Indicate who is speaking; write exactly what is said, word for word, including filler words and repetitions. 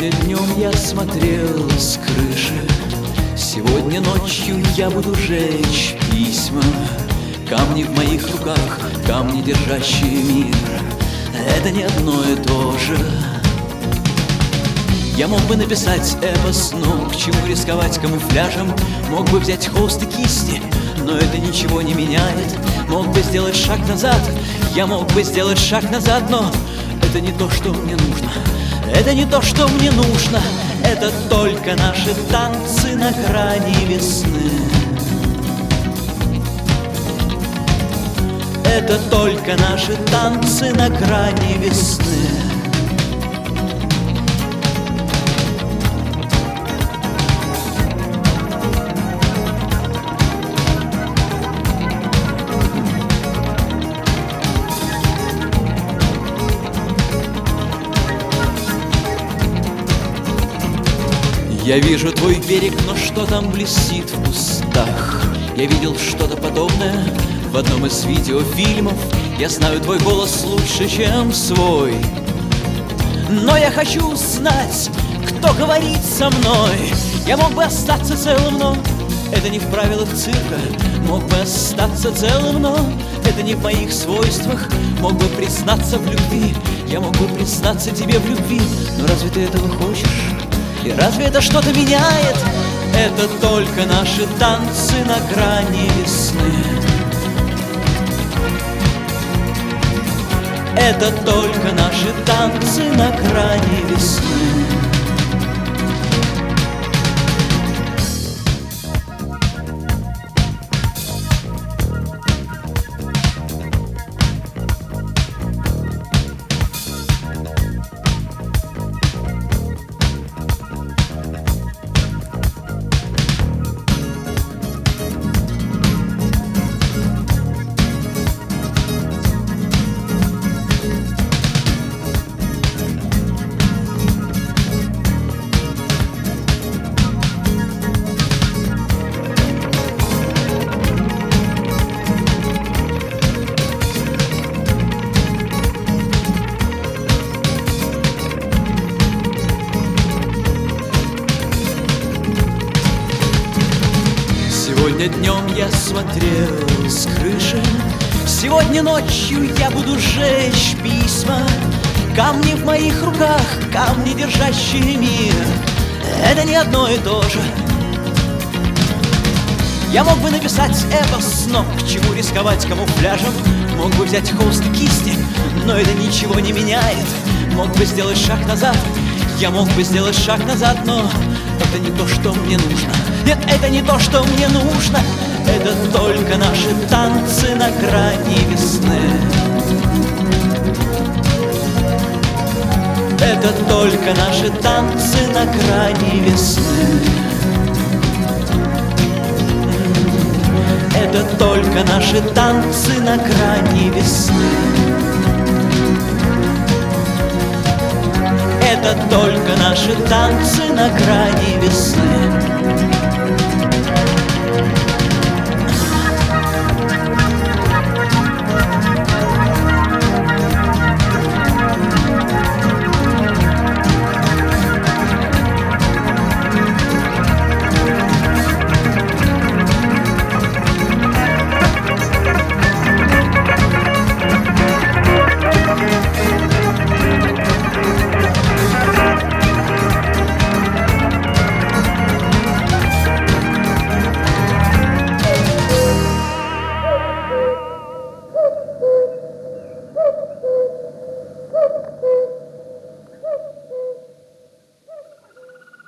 Speaker 1: Сегодня днем я смотрел с крыши, сегодня ночью я буду жечь письма. Камни в моих руках, камни, держащие мир, это не одно и то же. Я мог бы написать эпос, но к чему рисковать камуфляжем? Мог бы взять холст и кисти, но это ничего не меняет. Мог бы сделать шаг назад, я мог бы сделать шаг назад, но это не то, что мне нужно. Это не то, что мне нужно. Это только наши танцы на грани весны. Это только наши танцы на грани весны. Я вижу твой берег, но что там блестит в кустах? Я видел что-то подобное в одном из видеофильмов. Я знаю твой голос лучше, чем свой, но я хочу знать, кто говорит со мной. Я мог бы остаться целым, но это не в правилах цирка. Мог бы остаться целым, но это не в моих свойствах. Мог бы признаться в любви, я мог бы признаться тебе в любви, но разве ты этого хочешь? И разве это что-то меняет? Это только наши танцы на грани весны. Это только наши танцы на грани весны. Сегодня днем я смотрел с крыши, сегодня ночью я буду жечь письма. Камни в моих руках, камни, держащие мир, это не одно и то же. Я мог бы написать эпос, но к чему рисковать камуфляжем? Мог бы взять холст и кисти, но это ничего не меняет. Мог бы сделать шаг назад, я мог бы сделать шаг назад, но это не то, что мне нужно. Нет, это не то, что мне нужно. Это только наши танцы на грани весны. Это только наши танцы на грани весны. Это только наши танцы на грани весны. Это только наши танцы на грани весны.